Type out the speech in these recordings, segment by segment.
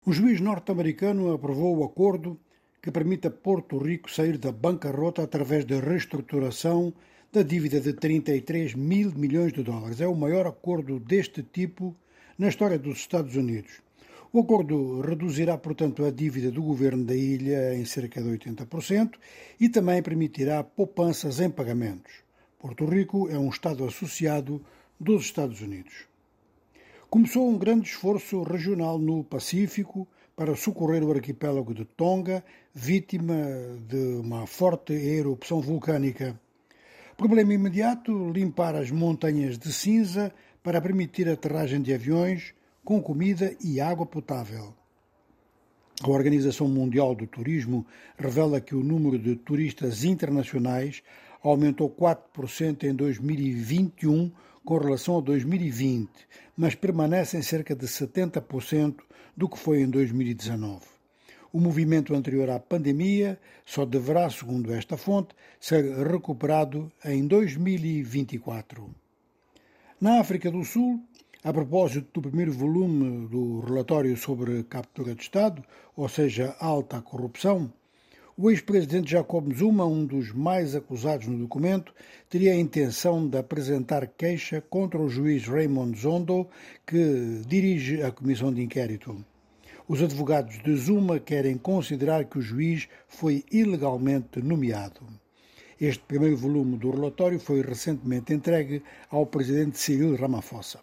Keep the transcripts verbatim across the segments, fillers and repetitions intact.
Um juiz norte-americano aprovou o acordo que permite a Porto Rico sair da bancarrota através da reestruturação da dívida de trinta e três mil milhões de dólares. É o maior acordo deste tipo na história dos Estados Unidos. O acordo reduzirá, portanto, a dívida do governo da ilha em cerca de oitenta por cento e também permitirá poupanças em pagamentos. Porto Rico é um Estado associado dos Estados Unidos. Começou um grande esforço regional no Pacífico para socorrer o arquipélago de Tonga, vítima de uma forte erupção vulcânica. Problema imediato: limpar as montanhas de cinza para permitir a aterragem de aviões com comida e água potável. A Organização Mundial do Turismo revela que o número de turistas internacionais aumentou quatro por cento em dois mil e vinte e um com relação a dois mil e vinte, mas permanece em cerca de setenta por cento do que foi em dois mil e dezanove. O movimento anterior à pandemia só deverá, segundo esta fonte, ser recuperado em dois mil e vinte e quatro. Na África do Sul, a propósito do primeiro volume do relatório sobre captura de Estado, ou seja, alta corrupção, o ex-presidente Jacob Zuma, um dos mais acusados no documento, teria a intenção de apresentar queixa contra o juiz Raymond Zondo, que dirige a comissão de inquérito. Os advogados de Zuma querem considerar que o juiz foi ilegalmente nomeado. Este primeiro volume do relatório foi recentemente entregue ao presidente Cyril Ramaphosa.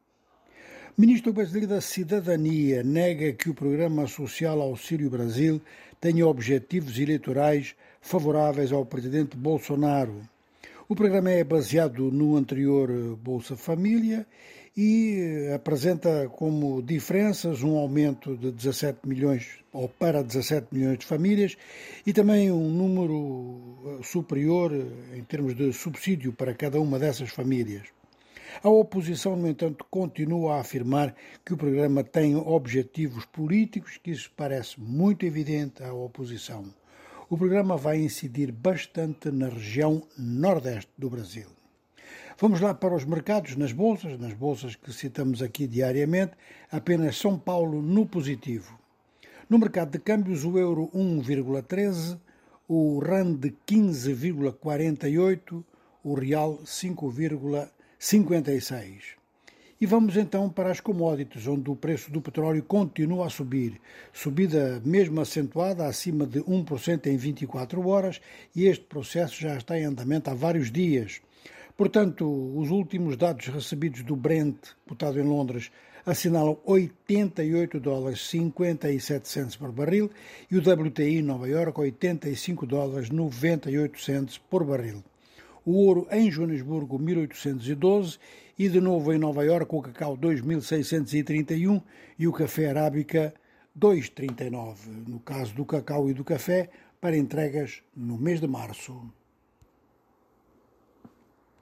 O ministro brasileiro da Cidadania nega que o programa social Auxílio Brasil tenha objetivos eleitorais favoráveis ao presidente Bolsonaro. O programa é baseado no anterior Bolsa Família e apresenta como diferenças um aumento de dezassete milhões ou para dezassete milhões de famílias e também um número superior em termos de subsídio para cada uma dessas famílias. A oposição, no entanto, continua a afirmar que o programa tem objetivos políticos, que isso parece muito evidente à oposição. O programa vai incidir bastante na região nordeste do Brasil. Vamos lá para os mercados, nas bolsas, nas bolsas que citamos aqui diariamente, apenas São Paulo no positivo. No mercado de câmbios, o euro um vírgula treze, o rand quinze vírgula quarenta e oito, o real cinco vírgula cinquenta e seis. E vamos então para as commodities, onde o preço do petróleo continua a subir, subida mesmo acentuada acima de um por cento em vinte e quatro horas, e este processo já está em andamento há vários dias. Portanto, os últimos dados recebidos do Brent, cotado em Londres, assinalam oitenta e oito dólares e cinquenta e sete centos por barril e o W T I Nova Iorque oitenta e cinco dólares e noventa e oito centos por barril. O ouro em Joanesburgo mil oitocentos e doze e de novo em Nova Iorque o cacau dois mil seiscentos e trinta e um e o café arábica dois vírgula trinta e nove. No caso do cacau e do café, para entregas no mês de março.